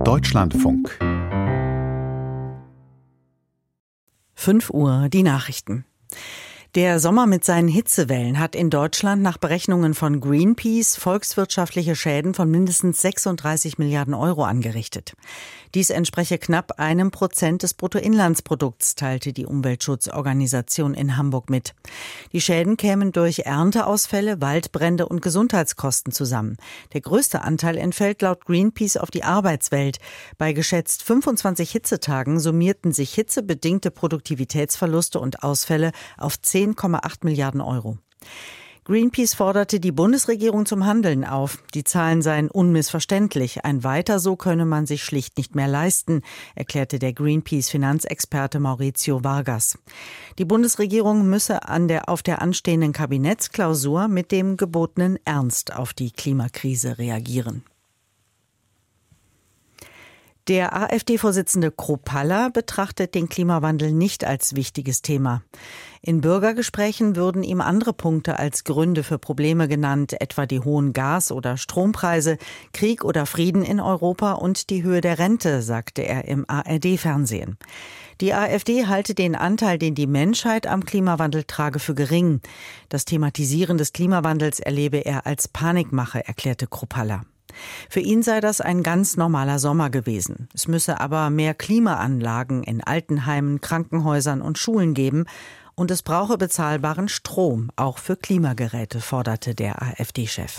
Deutschlandfunk. 5 Uhr, die Nachrichten. Der Sommer mit seinen Hitzewellen hat in Deutschland nach Berechnungen von Greenpeace volkswirtschaftliche Schäden von mindestens 36 Milliarden Euro angerichtet. Dies entspreche knapp 1% des Bruttoinlandsprodukts, teilte die Umweltschutzorganisation in Hamburg mit. Die Schäden kämen durch Ernteausfälle, Waldbrände und Gesundheitskosten zusammen. Der größte Anteil entfällt laut Greenpeace auf die Arbeitswelt. Bei geschätzt 25 Hitzetagen summierten sich hitzebedingte Produktivitätsverluste und Ausfälle auf 10,8 Milliarden Euro. Greenpeace forderte die Bundesregierung zum Handeln auf. Die Zahlen seien unmissverständlich. Ein Weiter so könne man sich schlicht nicht mehr leisten, erklärte der Greenpeace-Finanzexperte Maurizio Vargas. Die Bundesregierung müsse auf der anstehenden Kabinettsklausur mit dem gebotenen Ernst auf die Klimakrise reagieren. Der AfD-Vorsitzende Kropalla betrachtet den Klimawandel nicht als wichtiges Thema. In Bürgergesprächen würden ihm andere Punkte als Gründe für Probleme genannt, etwa die hohen Gas- oder Strompreise, Krieg oder Frieden in Europa und die Höhe der Rente, sagte er im ARD-Fernsehen. Die AfD halte den Anteil, den die Menschheit am Klimawandel trage, für gering. Das Thematisieren des Klimawandels erlebe er als Panikmache, erklärte Kropalla. Für ihn sei das ein ganz normaler Sommer gewesen. Es müsse aber mehr Klimaanlagen in Altenheimen, Krankenhäusern und Schulen geben und es brauche bezahlbaren Strom, auch für Klimageräte, forderte der AfD-Chef.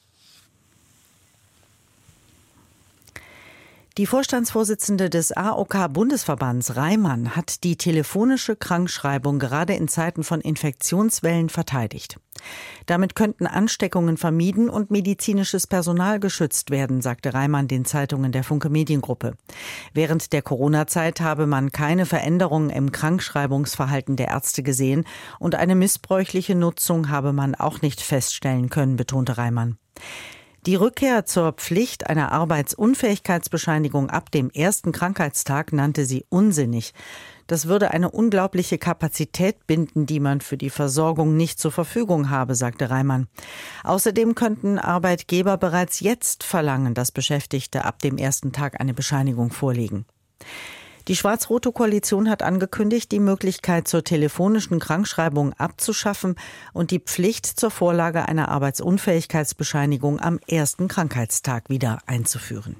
Die Vorstandsvorsitzende des AOK-Bundesverbands Reimann hat die telefonische Krankschreibung gerade in Zeiten von Infektionswellen verteidigt. Damit könnten Ansteckungen vermieden und medizinisches Personal geschützt werden, sagte Reimann den Zeitungen der Funke Mediengruppe. Während der Corona-Zeit habe man keine Veränderungen im Krankschreibungsverhalten der Ärzte gesehen und eine missbräuchliche Nutzung habe man auch nicht feststellen können, betonte Reimann. Die Rückkehr zur Pflicht einer Arbeitsunfähigkeitsbescheinigung ab dem ersten Krankheitstag nannte sie unsinnig. Das würde eine unglaubliche Kapazität binden, die man für die Versorgung nicht zur Verfügung habe, sagte Reimann. Außerdem könnten Arbeitgeber bereits jetzt verlangen, dass Beschäftigte ab dem ersten Tag eine Bescheinigung vorlegen. Die schwarz-rote Koalition hat angekündigt, die Möglichkeit zur telefonischen Krankschreibung abzuschaffen und die Pflicht zur Vorlage einer Arbeitsunfähigkeitsbescheinigung am ersten Krankheitstag wieder einzuführen.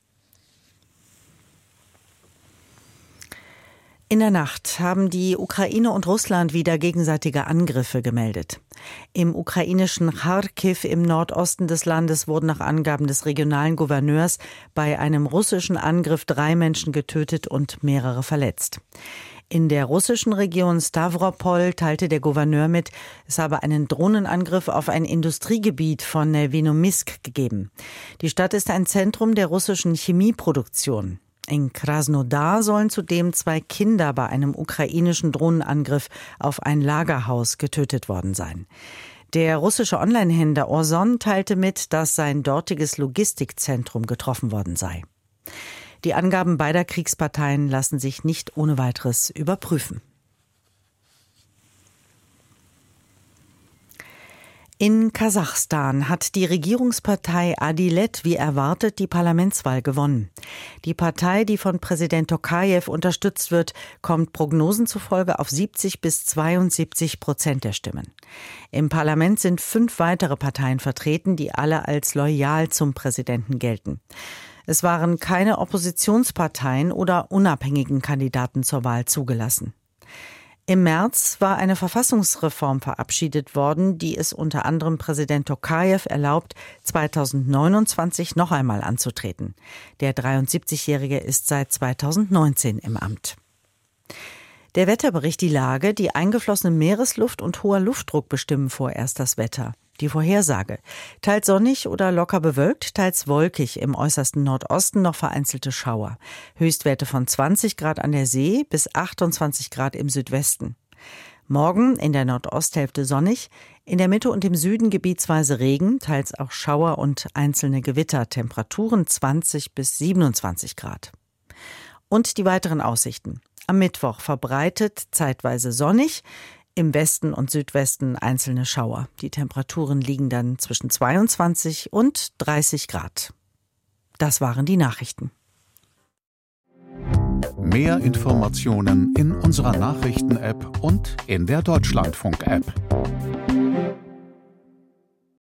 In der Nacht haben die Ukraine und Russland wieder gegenseitige Angriffe gemeldet. Im ukrainischen Charkiw im Nordosten des Landes wurden nach Angaben des regionalen Gouverneurs bei einem russischen Angriff 3 Menschen getötet und mehrere verletzt. In der russischen Region Stawropol teilte der Gouverneur mit, es habe einen Drohnenangriff auf ein Industriegebiet von Nevinomisk gegeben. Die Stadt ist ein Zentrum der russischen Chemieproduktion. In Krasnodar sollen zudem 2 Kinder bei einem ukrainischen Drohnenangriff auf ein Lagerhaus getötet worden sein. Der russische Onlinehändler Ozon teilte mit, dass sein dortiges Logistikzentrum getroffen worden sei. Die Angaben beider Kriegsparteien lassen sich nicht ohne weiteres überprüfen. In Kasachstan hat die Regierungspartei Adilet wie erwartet die Parlamentswahl gewonnen. Die Partei, die von Präsident Tokajew unterstützt wird, kommt Prognosen zufolge auf 70-72% der Stimmen. Im Parlament sind 5 weitere Parteien vertreten, die alle als loyal zum Präsidenten gelten. Es waren keine Oppositionsparteien oder unabhängigen Kandidaten zur Wahl zugelassen. Im März war eine Verfassungsreform verabschiedet worden, die es unter anderem Präsident Tokajew erlaubt, 2029 noch einmal anzutreten. Der 73-Jährige ist seit 2019 im Amt. Der Wetterbericht die Lage, die eingeflossene Meeresluft und hoher Luftdruck bestimmen vorerst das Wetter. Die Vorhersage: teils sonnig oder locker bewölkt, teils wolkig, im äußersten Nordosten noch vereinzelte Schauer. Höchstwerte von 20 Grad an der See bis 28 Grad im Südwesten. Morgen in der Nordosthälfte sonnig, in der Mitte und im Süden gebietsweise Regen, teils auch Schauer und einzelne Gewitter, Temperaturen 20 bis 27 Grad. Und die weiteren Aussichten: am Mittwoch verbreitet zeitweise sonnig, im Westen und Südwesten einzelne Schauer. Die Temperaturen liegen dann zwischen 22 und 30 Grad. Das waren die Nachrichten. Mehr Informationen in unserer Nachrichten-App und in der Deutschlandfunk-App.